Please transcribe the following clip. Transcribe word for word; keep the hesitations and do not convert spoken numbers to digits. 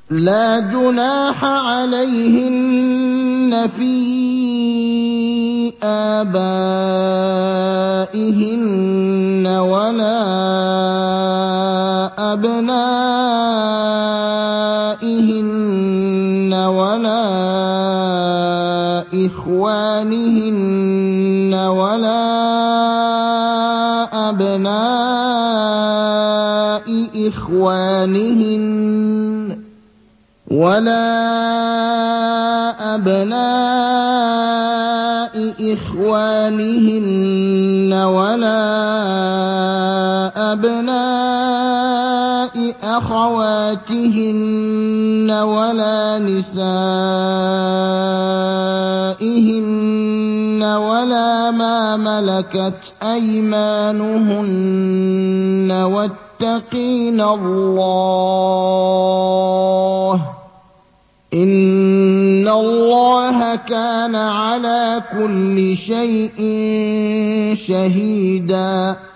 لَّا جُنَاحَ عَلَيْهِنَّ فِي آبَائِهِنَّ وَلَا أَبْنَائِهِنَّ وَلَا إِخْوَانِهِنَّ وَلَا أَبْنَاءِ إِخْوَانِهِنَّ وَلَا أَبْنَاءِ إِخْوَانِهِنَّ وَلَا أَبْنَاءِ أَخَوَاتِهِنَّ وَلَا نِسَائِهِنَّ وَلَا مَا مَلَكَتْ أَيْمَانُهُنَّ وَاتَّقِينَ اللَّهَ ۚ إِنَّ اللَّهَ كَانَ عَلَىٰ كُلِّ شَيْءٍ شَهِيدًا